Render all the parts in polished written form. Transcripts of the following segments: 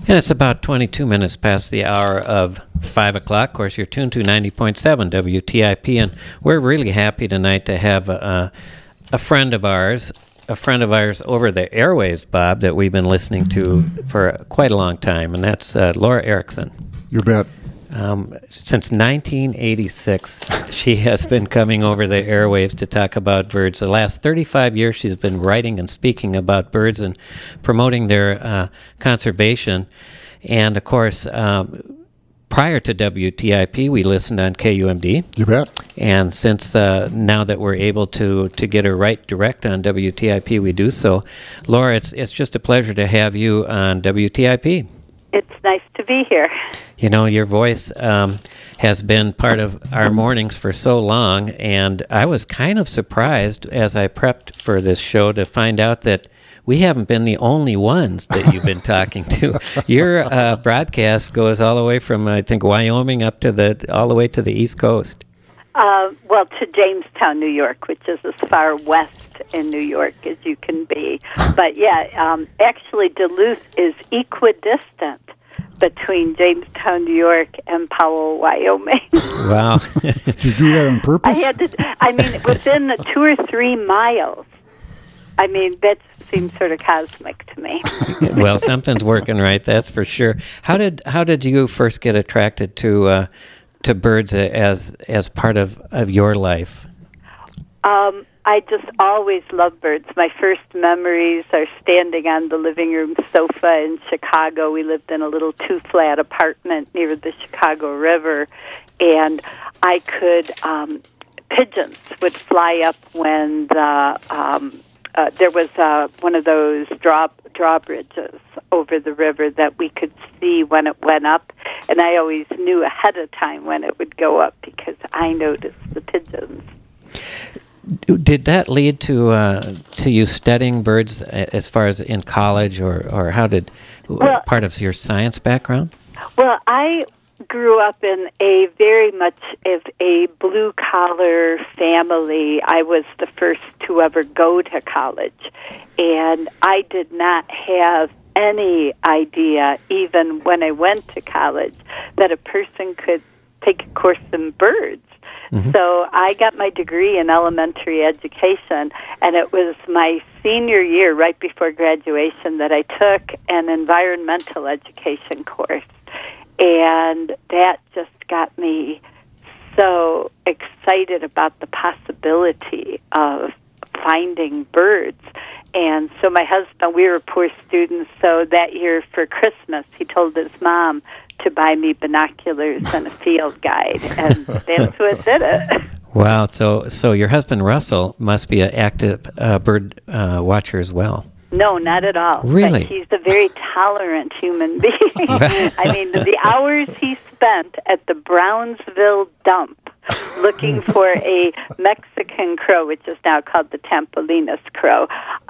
And it's about 22 minutes past the hour of 5 o'clock. Of course, you're tuned to 90.7 WTIP, and we're really happy tonight to have a friend of ours over the airwaves, Bob, that we've been listening to for quite a long time, and that's Laura Erickson. You bet. Since 1986, she has been coming over the airwaves to talk about birds. The last 35 years, she's been writing and speaking about birds and promoting their conservation. And, of course, prior to WTIP, we listened on KUMD. You bet. And since now that we're able to get her right direct on WTIP, we do so. Laura, it's just a pleasure to have you on WTIP. It's nice to be here. You know, your voice has been part of our mornings for so long, and I was kind of surprised as I prepped for this show to find out that we haven't been the only ones that you've been talking to. Your broadcast goes all the way from, I think, Wyoming up to all the way to the East Coast. Well, to Jamestown, New York, which is as far west in New York as you can be. But yeah, actually Duluth is equidistant between Jamestown, New York, and Powell, Wyoming. Wow. Did you do that on purpose? Within the 2 or 3 miles. I mean, that seems sort of cosmic to me. Well, something's working right, that's for sure. How did you first get attracted to birds as part of your life? I just always loved birds. My first memories are standing on the living room sofa in Chicago. We lived in a little 2-flat apartment near the Chicago River, and I could pigeons would fly up when there was one of those drawbridges over the river that we could see when it went up, and I always knew ahead of time when it would go up because I noticed the pigeons. Did that lead to you studying birds as far as in college, or how did part of your science background? Well, I grew up in a very much of a blue-collar family. I was the first to ever go to college, and I did not have any idea, even when I went to college, that a person could take a course in birds. Mm-hmm. So I got my degree in elementary education, and it was my senior year, right before graduation, that I took an environmental education course. And that just got me so excited about the possibility of finding birds. And so my husband, we were poor students, so that year for Christmas, he told his mom to buy me binoculars and a field guide, and that's what did it. Wow, so your husband Russell must be an active bird watcher as well. No, not at all. Really? But he's a very tolerant human being. I mean, the hours he spent at the Brownsville dump looking for a Mexican crow, which is now called the Tamaulipas crow,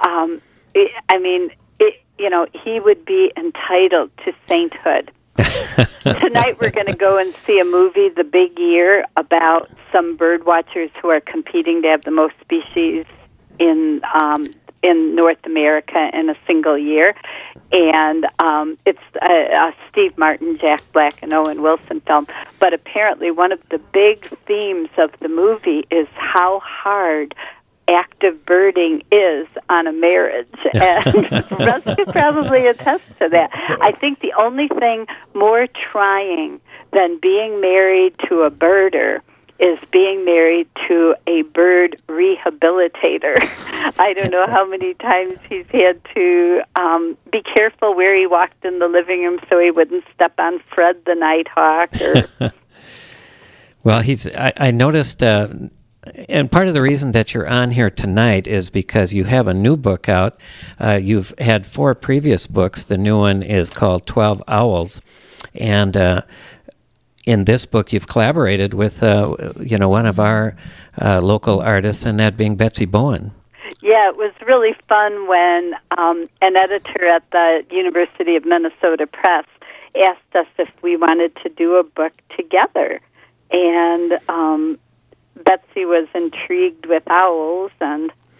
he would be entitled to sainthood. Tonight we're going to go and see a movie, The Big Year, about some bird watchers who are competing to have the most species in North America in a single year. And it's a Steve Martin, Jack Black, and Owen Wilson film. But apparently one of the big themes of the movie is how hard active birding is on a marriage. And Russ could probably attest to that. I think the only thing more trying than being married to a birder is being married to a bird rehabilitator. I don't know how many times he's had to be careful where he walked in the living room so he wouldn't step on Fred the nighthawk. Well, I noticed, and part of the reason that you're on here tonight is because you have a new book out. You've had 4 previous books. The new one is called 12 Owls, and in this book, you've collaborated with, one of our local artists, and that being Betsy Bowen. Yeah, it was really fun when an editor at the University of Minnesota Press asked us if we wanted to do a book together. And Betsy was intrigued with owls, and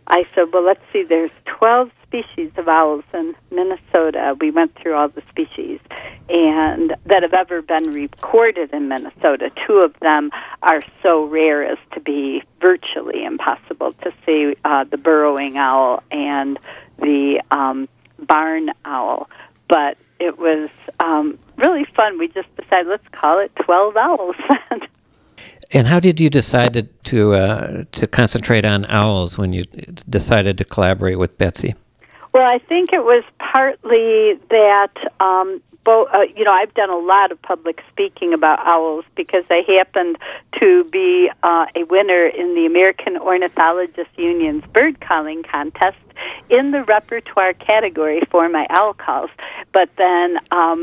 I said, well, let's see, there's 12 species of owls in Minnesota. We went through all the species and that have ever been recorded in Minnesota. 2 of them are so rare as to be virtually impossible to see, the burrowing owl and the barn owl. But it was really fun. We just decided, let's call it 12 owls. And how did you decide to concentrate on owls when you decided to collaborate with Betsy? Well, I think it was partly that, I've done a lot of public speaking about owls because I happened to be a winner in the American Ornithologists Union's bird calling contest in the repertoire category for my owl calls. But then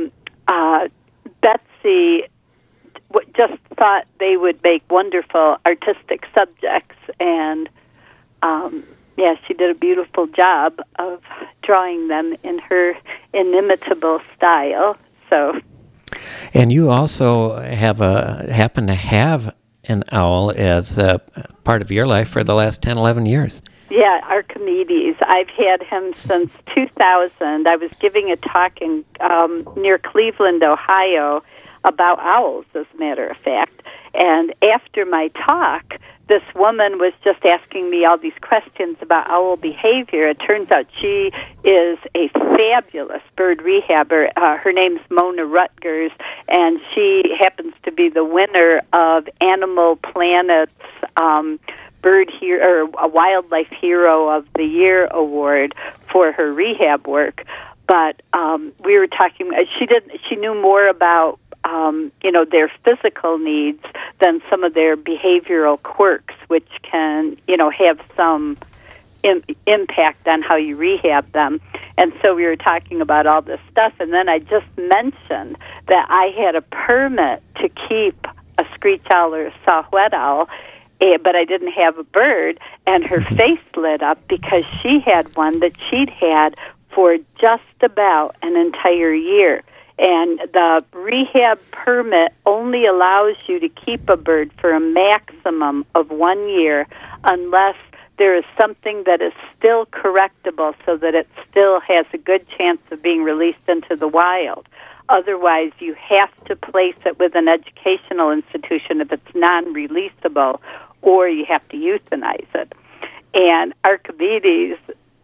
Betsy just thought they would make wonderful artistic subjects, and she did a beautiful job of drawing them in her inimitable style. So, and you also happen to have an owl as part of your life for the last 10, 11 years. Yeah, Archimedes. I've had him since 2000. I was giving a talk in near Cleveland, Ohio, about owls, as a matter of fact. And after my talk, this woman was just asking me all these questions about owl behavior. It turns out she is a fabulous bird rehabber. Her name's Mona Rutgers, and she happens to be the winner of Animal Planet's a Wildlife Hero of the Year award for her rehab work. But we were talking. She knew more about their physical needs than some of their behavioral quirks, which can, have some impact on how you rehab them. And so we were talking about all this stuff, and then I just mentioned that I had a permit to keep a screech owl or a saw-whet owl, but I didn't have a bird, and her face lit up because she had one that she'd had for just about an entire year. And the rehab permit only allows you to keep a bird for a maximum of 1 year unless there is something that is still correctable so that it still has a good chance of being released into the wild. Otherwise, you have to place it with an educational institution if it's non-releasable, or you have to euthanize it. And Archimedes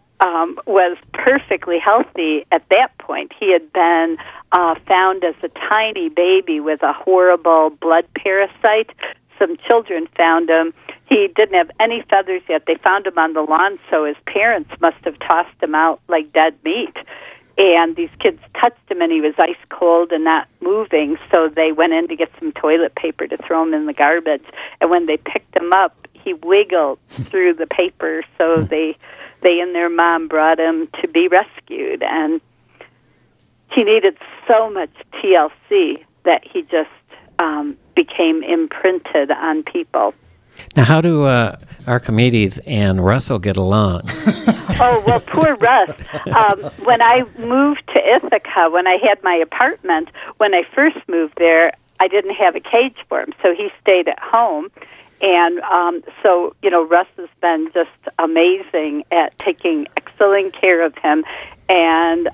was perfectly healthy at that point. He had been found as a tiny baby with a horrible blood parasite. Some children found him. He didn't have any feathers yet. They found him on the lawn, so his parents must have tossed him out like dead meat. And these kids touched him, and he was ice cold and not moving, so they went in to get some toilet paper to throw him in the garbage. And when they picked him up, he wiggled through the paper, so they and their mom brought him to be rescued. And he needed so much TLC that he just became imprinted on people. Now, how do Archimedes and Russell get along? Oh, well, poor Russ. When I moved to Ithaca, when I had my apartment, when I first moved there, I didn't have a cage for him, so he stayed at home. And so, Russ has been just amazing at taking excellent care of him. And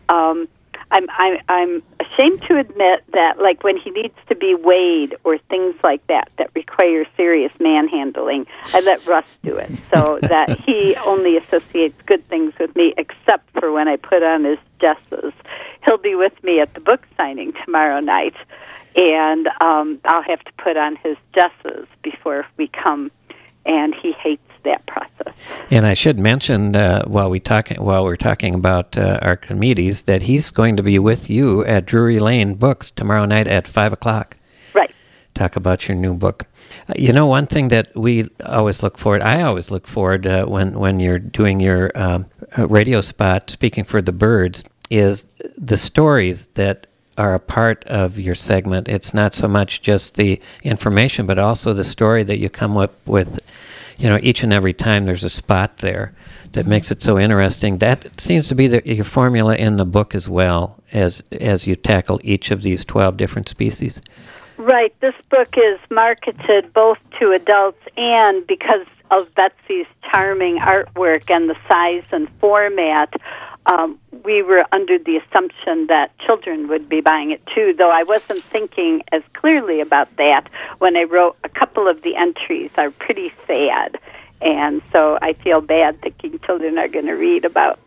I'm ashamed to admit that, like, when he needs to be weighed or things like that require serious manhandling, I let Russ do it, so that he only associates good things with me, except for when I put on his jesses. He'll be with me at the book signing tomorrow night, and I'll have to put on his jesses before we come, and he hates that process. And I should mention, while we're talking about Archimedes, that he's going to be with you at Drury Lane Books tomorrow night at 5:00. Right. Talk about your new book. One thing that I always look forward when you're doing your radio spot, speaking for the birds, is the stories that are a part of your segment. It's not so much just the information, but also the story that you come up with. Each and every time there's a spot there that makes it so interesting. That seems to be your formula in the book as well, as you tackle each of these 12 different species. Right. This book is marketed both to adults and because of Betsy's charming artwork and the size and format, we were under the assumption that children would be buying it too, though I wasn't thinking as clearly about that when I wrote a couple of the entries are pretty sad. And so I feel bad thinking children are going to read about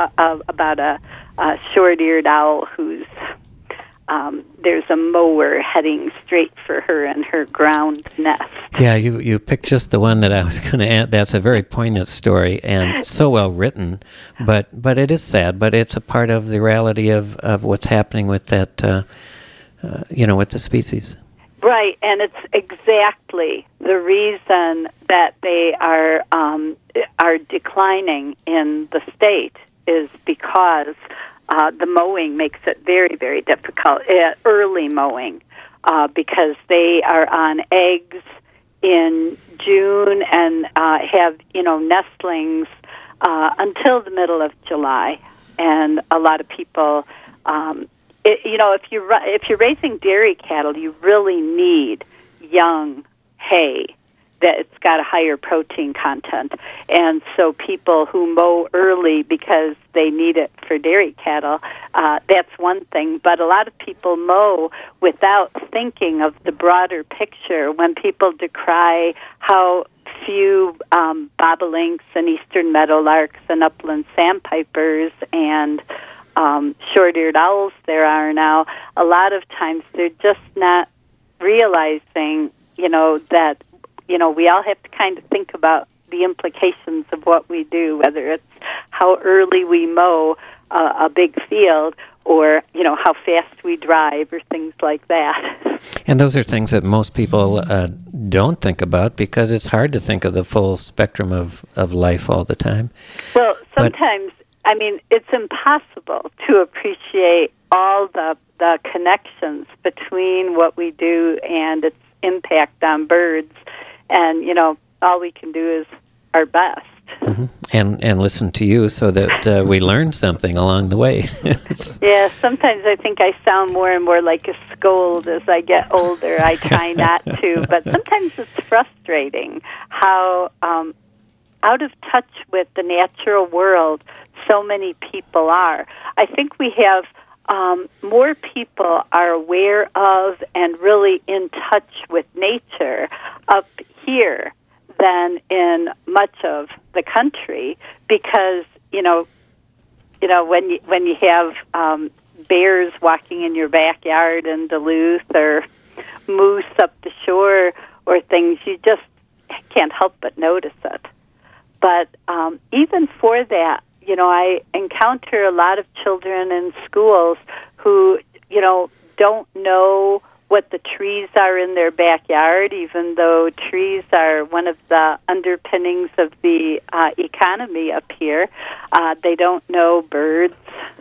a short-eared owl who's there's a mower heading straight for her in her ground nest. Yeah, you picked just the one that I was going to add. That's a very poignant story and so well written, but it is sad. But it's a part of the reality of what's happening with that, with the species. Right, and it's exactly the reason that they are declining in the state is because the mowing makes it very, very difficult, early mowing, because they are on eggs in June and have, nestlings until the middle of July. And a lot of people, if you're raising dairy cattle, you really need young hay that it's got a higher protein content. And so people who mow early because they need it for dairy cattle, that's one thing. But a lot of people mow without thinking of the broader picture when people decry how few bobolinks and eastern meadowlarks and upland sandpipers and short-eared owls there are now. A lot of times they're just not realizing, that we all have to kind of think about the implications of what we do, whether it's how early we mow a big field or, how fast we drive or things like that. And those are things that most people don't think about because it's hard to think of the full spectrum of life all the time. Well, sometimes, it's impossible to appreciate all the connections between what we do and its impact on birds. And, all we can do is our best. Mm-hmm. And listen to you so that we learn something along the way. Yeah, sometimes I think I sound more and more like a scold as I get older. I try not to, but sometimes it's frustrating how out of touch with the natural world so many people are. I think we have more people are aware of and really in touch with nature up here than in much of the country because when you have bears walking in your backyard in Duluth or moose up the shore or things, you just can't help but notice it. But even for that, I encounter a lot of children in schools who, don't know what the trees are in their backyard, even though trees are one of the underpinnings of the economy up here. They don't know birds.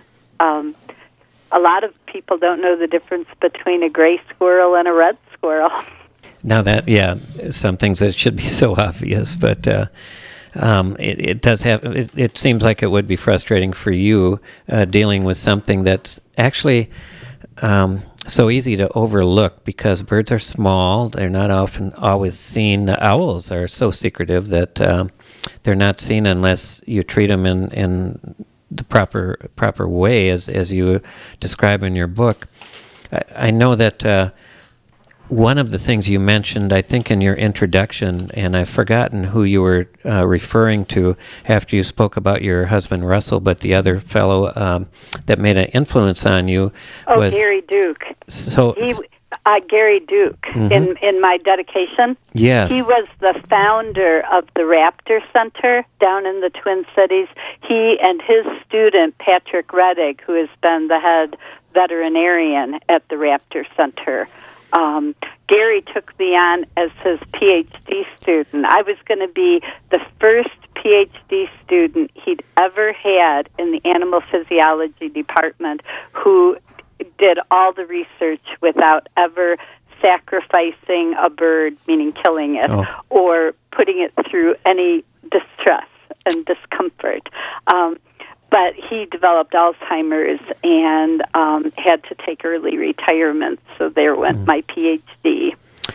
A lot of people don't know the difference between a gray squirrel and a red squirrel. Now some things that should be so obvious, but it does have. It seems like it would be frustrating for you dealing with something that's actually so easy to overlook because birds are small. They're not often always seen. The owls are so secretive that they're not seen unless you treat them in the proper way, as you describe in your book. I know that. One of the things you mentioned, I think, in your introduction, and I've forgotten who you were referring to after you spoke about your husband, Russell, but the other fellow that made an influence on you was... Gary Duke. So, Gary Duke, mm-hmm. in my dedication. Yes. He was the founder of the Raptor Center down in the Twin Cities. He and his student, Patrick Reddig, who has been the head veterinarian at the Raptor Center, Gary took me on as his PhD student. I was going to be the first PhD student he'd ever had in the animal physiology department who did all the research without ever sacrificing a bird, meaning killing it, or putting it through any distress and discomfort. But he developed Alzheimer's and had to take early retirement, so there went my PhD.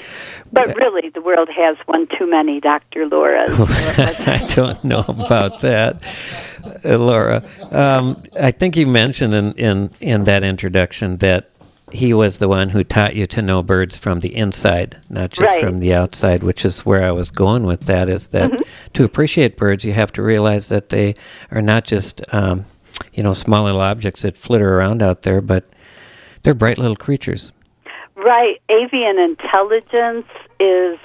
But really, the world has one too many Dr. Lauras. I don't know about that, Laura. I think you mentioned in that introduction that he was the one who taught you to know birds from the inside, not just from the outside, which is where I was going with that, is that to appreciate birds, you have to realize that they are not just, small little objects that flitter around out there, but they're bright little creatures. Right. Avian intelligence is,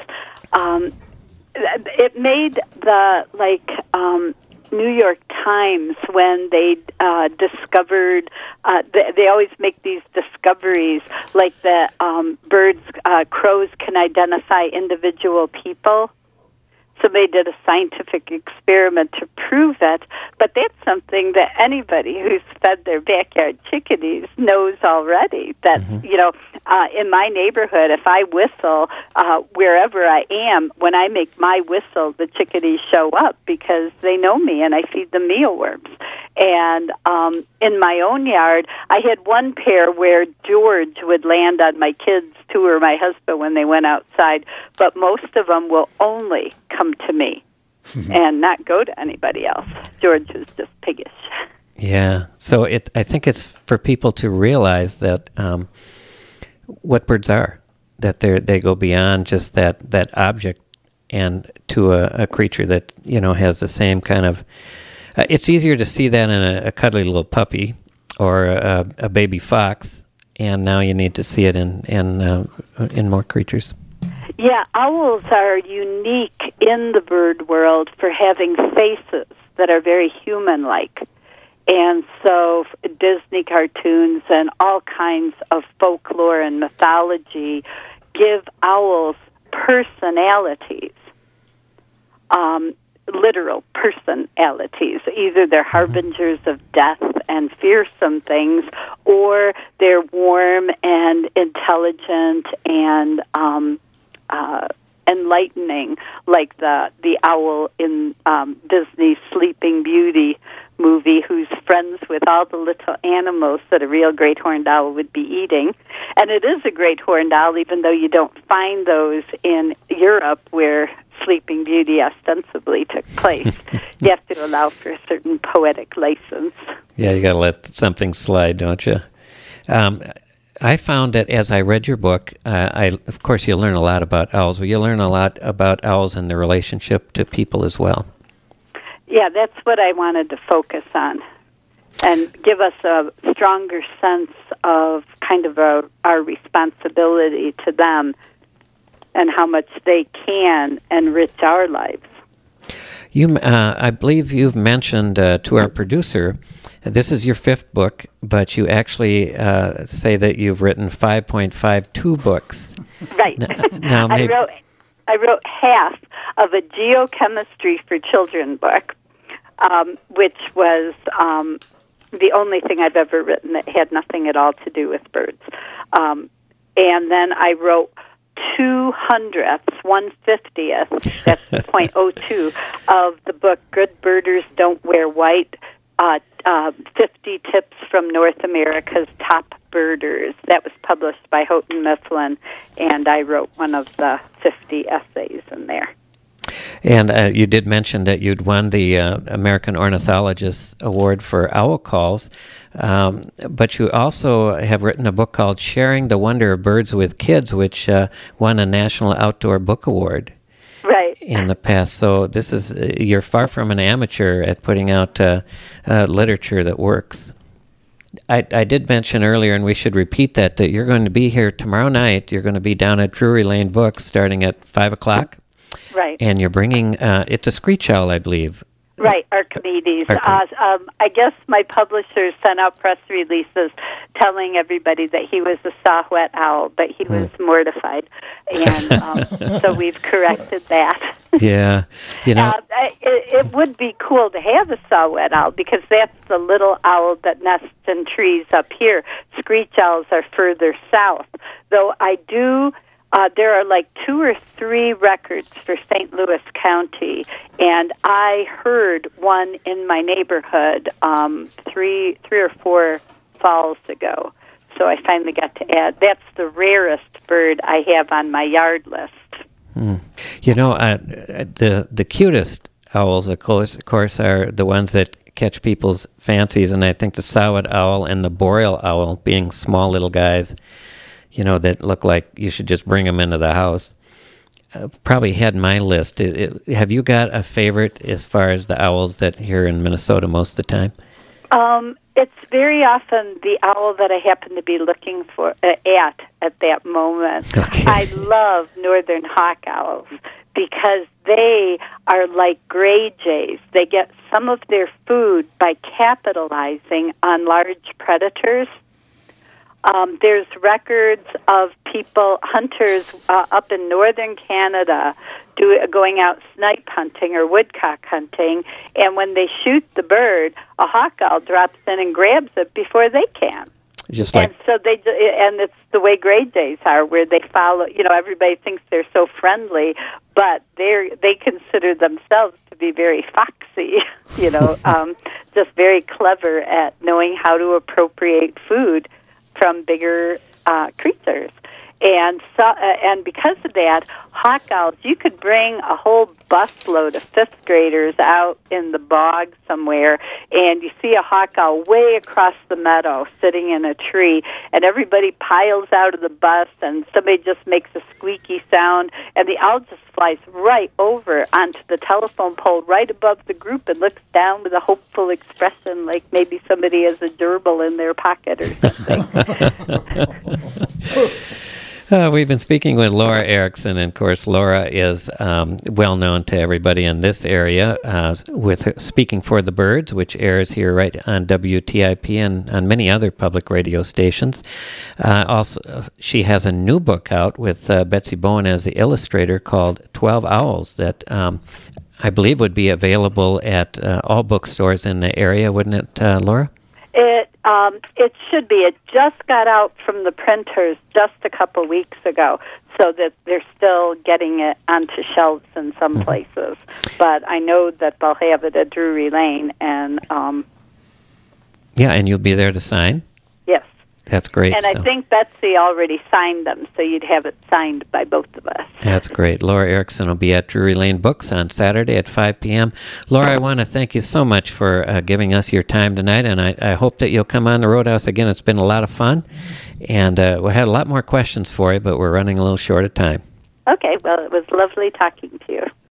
it made the, New York Times, when they discovered, they always make these discoveries, like that crows can identify individual people. So they did a scientific experiment to prove it, but that's something that anybody who's fed their backyard chickadees knows already. That, in my neighborhood, if I whistle wherever I am, when I make my whistle, the chickadees show up because they know me and I feed them mealworms. And in my own yard, I had one pair where George would land on my kids' two or my husband when they went outside, but most of them will only come to me and not go to anybody else. George is just piggish. Yeah, so I think it's for people to realize that what birds are, that they go beyond just that object and to a creature that has the same kind of. It's easier to see that in a cuddly little puppy or a baby fox, and now you need to see it in more creatures. Yeah, owls are unique in the bird world for having faces that are very human-like. And so Disney cartoons and all kinds of folklore and mythology give owls personalities, literal personalities. Either they're harbingers of death and fearsome things, or they're warm and intelligent and enlightening, like the owl in Disney's Sleeping Beauty movie, who's friends with all the little animals that a real great horned owl would be eating. And it is a great horned owl, even though you don't find those in Europe, where Sleeping Beauty ostensibly took place. You have to allow for a certain poetic license. Yeah, you got to let something slide, don't you? I found that as I read your book, of course, you learn a lot about owls, but you learn a lot about owls and their relationship to people as well. Yeah, that's what I wanted to focus on, and give us a stronger sense of kind of our responsibility to them and how much they can enrich our lives. I believe you've mentioned to our producer, this is your fifth book, but you actually say that you've written 5.52 books. Right. Now maybe I wrote half of a geochemistry for children book, which was the only thing I've ever written that had nothing at all to do with birds. And then I wrote 2/100th, 1/50th, that's 0.02, of the book Good Birders Don't Wear White, 50 Tips from North America's Top Birders. That was published by Houghton Mifflin, and I wrote one of the 50 essays in there. And you did mention that you'd won the American Ornithologist Award for owl calls, but you also have written a book called Sharing the Wonder of Birds with Kids, which won a National Outdoor Book Award. Right. In the past. So this is, you're far from an amateur at putting out literature that works. I did mention earlier, and we should repeat that you're going to be here tomorrow night. You're going to be down at Drury Lane Books starting at 5 o'clock. Right. And you're bringing, it's a screech owl, I believe. Right, Archimedes. I guess my publisher sent out press releases telling everybody that he was a saw-whet owl, but he was mortified. And so we've corrected that. Yeah. It would be cool to have a saw-whet owl, because that's the little owl that nests in trees up here. Screech owls are further south. Though I do... there are like 2 or 3 records for St. Louis County, and I heard one in my neighborhood 3 or 4 falls ago. So I finally got to add. That's the rarest bird I have on my yard list You know, the cutest owls, of course, are the ones that catch people's fancies, and I think the Saud owl and the boreal owl, being small little guys, you know, that look like you should just bring them into the house, probably had my list. Have you got a favorite as far as the owls that here in Minnesota most of the time? It's very often the owl that I happen to be looking for at that moment. Okay. I love northern hawk owls because they are like gray jays. They get some of their food by capitalizing on large predators. There's records of people, hunters up in northern Canada, going out snipe hunting or woodcock hunting, and when they shoot the bird, a hawk owl drops in and grabs it before they can. Just like, and so and it's the way gray jays are, where they follow. You know, everybody thinks they're so friendly, but they consider themselves to be very foxy. You know, just very clever at knowing how to appropriate food from bigger creatures. And because of that, hawk owls, you could bring a whole busload of fifth graders out in the bog somewhere, and you see a hawk owl way across the meadow sitting in a tree, and everybody piles out of the bus, and somebody just makes a squeaky sound, and the owl just flies right over onto the telephone pole right above the group and looks down with a hopeful expression like maybe somebody has a gerbil in their pocket or something. We've been speaking with Laura Erickson, and of course, Laura is well known to everybody in this area with Speaking for the Birds, which airs here right on WTIP and on many other public radio stations. Also, she has a new book out with Betsy Bowen as the illustrator called 12 Owls that I believe would be available at all bookstores in the area, wouldn't it, Laura? It should be. It just got out from the printers just a couple weeks ago, so that they're still getting it onto shelves in some places. But I know that they'll have it at Drury Lane, and yeah, and you'll be there to sign? Yes. That's great. And I think Betsy already signed them, so you'd have it signed by both of us. That's great. Laura Erickson will be at Drury Lane Books on Saturday at 5 p.m. Laura, I want to thank you so much for giving us your time tonight, and I hope that you'll come on the Roadhouse again. It's been a lot of fun, and we had a lot more questions for you, but we're running a little short of time. Okay, well, it was lovely talking to you.